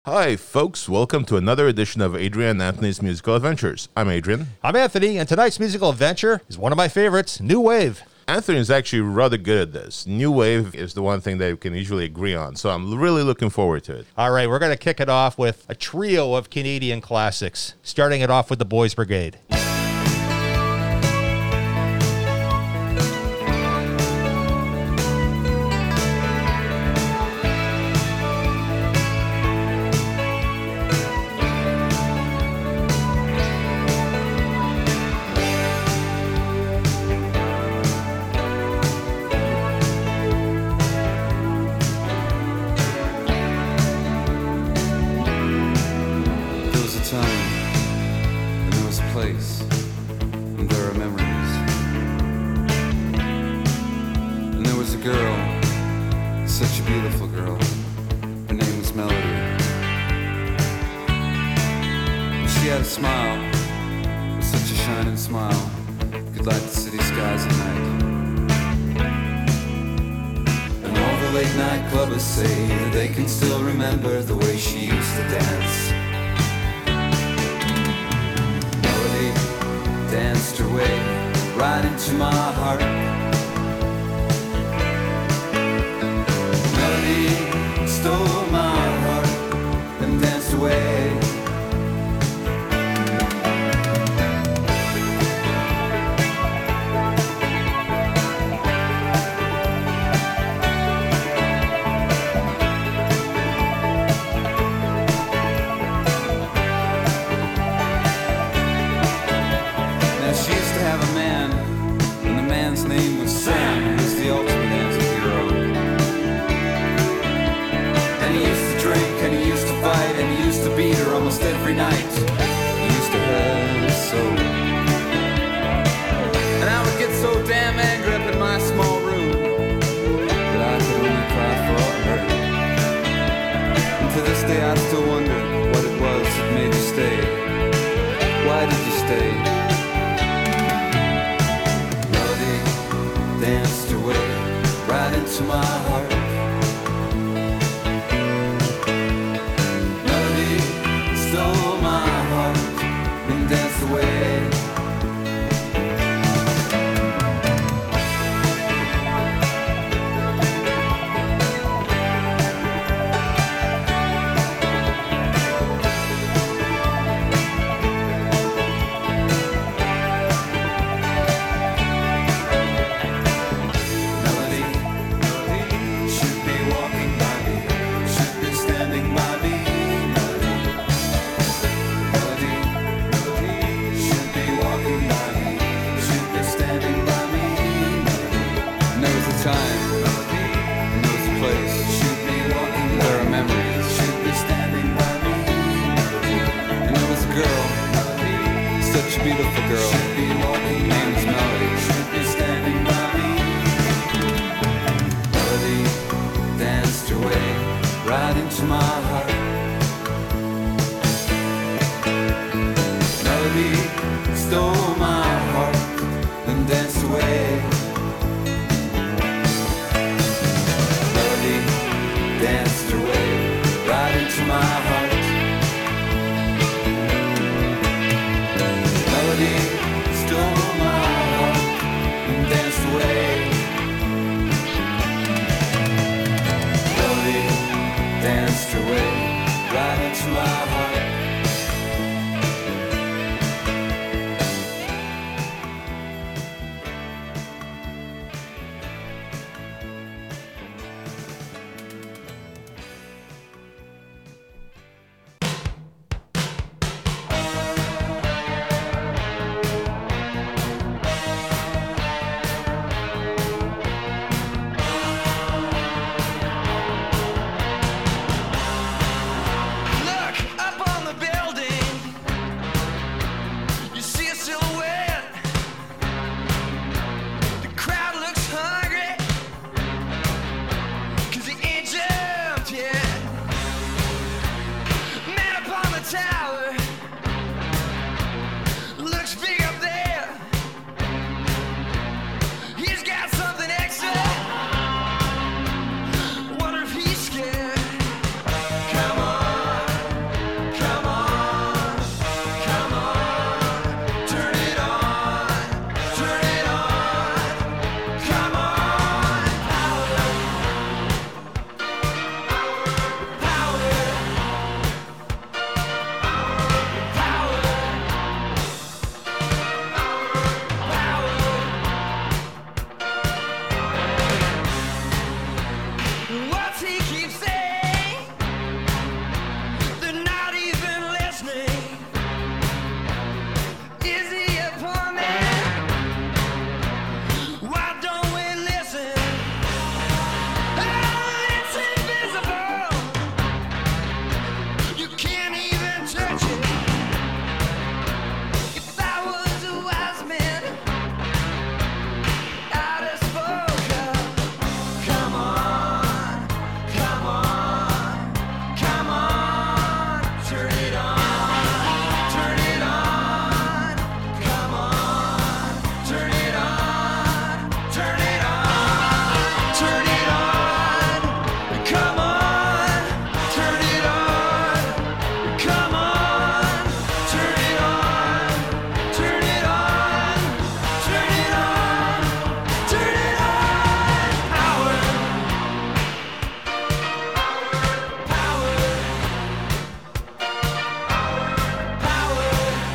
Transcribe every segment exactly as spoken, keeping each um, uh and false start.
Hi, folks. Welcome to another edition of Adrian and Anthony's Musical Adventures. I'm Adrian. I'm Anthony, and tonight's musical adventure is one of my favorites, New Wave. Anthony is actually rather good at this. New Wave is the one thing that we can usually agree on, so I'm really looking forward to it. All right, we're going to kick it off with a trio of Canadian classics, starting it off with the Boys Brigade. What's he keep saying? They're not even listening. Is he a poor man? Why don't we listen? Oh, it's invisible. You can't even touch it. If I was a wise man, I'd have spoken. Come on, come on, come on, turn it on, turn it on, come on, turn it on, turn it on, turn it on, come on, turn it on, come on, turn it on, turn it on, turn it on, turn it on, power, power, power,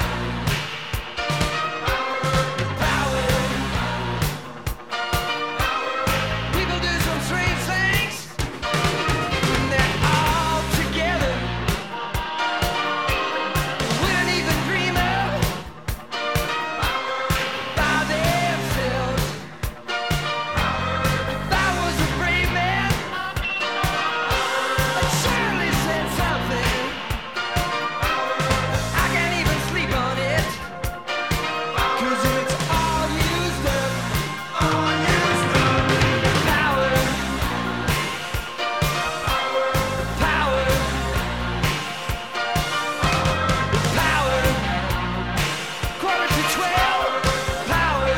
power. People do some strange things when they're all together. We don't even dream of by themselves. If I was a brave man, I'd surely said something. I can't even sleep on it, 'cause it's all used up, all used up. Power, power, power, quarter to twelve, power.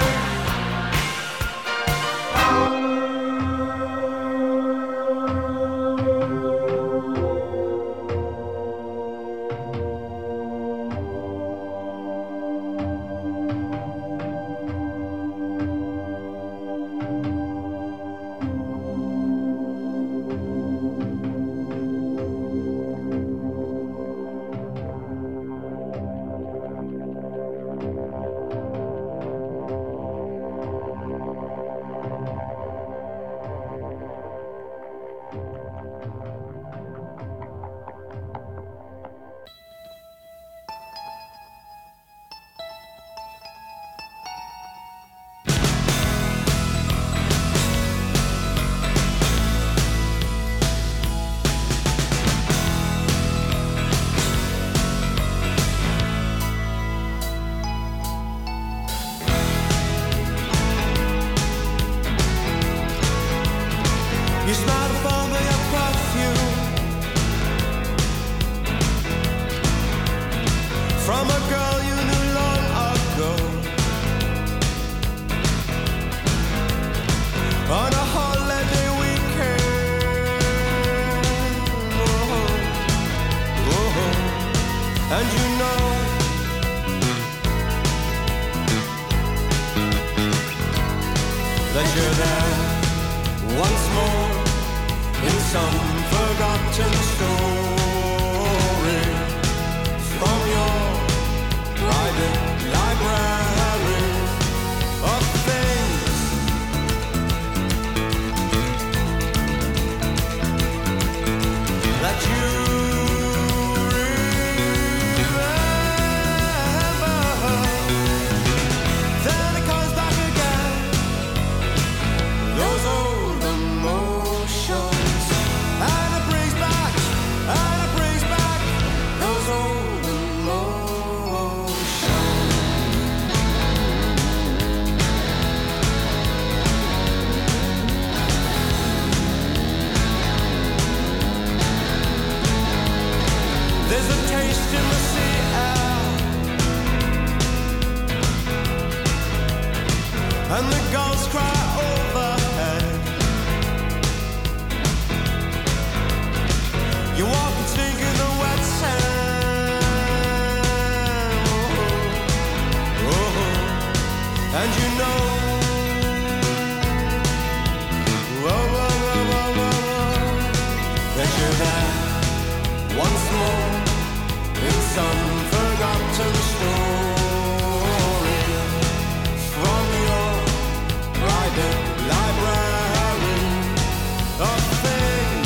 You smiled for me a perfume from a girl you knew long ago. On a holiday weekend, oh, oh, and you know that you're there once more in some forgotten story from your private library of things that you remember. Then it comes back again, those old emotions, and it brings back, and it brings back those old emotions. There's a taste in the sea air, and the gulls cry overhead. You walk and sink in the wet sand, oh, oh, and you know, whoa, whoa, whoa, whoa, whoa, whoa, that you're there once more in some forgotten story from your private library of things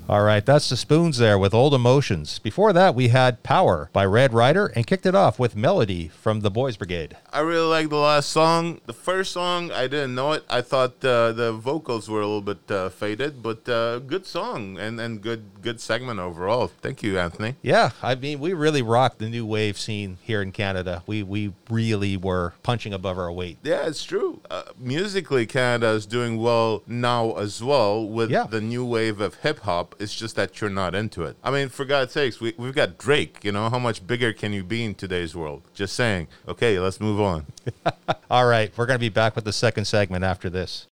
All right, that's the Spoons there with Old Emotions. Before that, we had Power by Red Rider and kicked it off with Melody from the Boys Brigade. I really like the last song. The first song, I didn't know it. I thought uh, the vocals were a little bit uh, faded, but uh, good song and, and good good segment overall. Thank you, Anthony. Yeah, I mean, we really rocked the new wave scene here in Canada. We we really were punching above our weight. Yeah, it's true. Uh, musically, Canada is doing well now as well with Yeah. the new wave of hip hop. It's just that you're not into it. I mean, for God's sakes, we, we've got Drake. You know, how much bigger can you be in today's world? Just saying. Okay, let's move on. All right, we're going to be back with the second segment after this.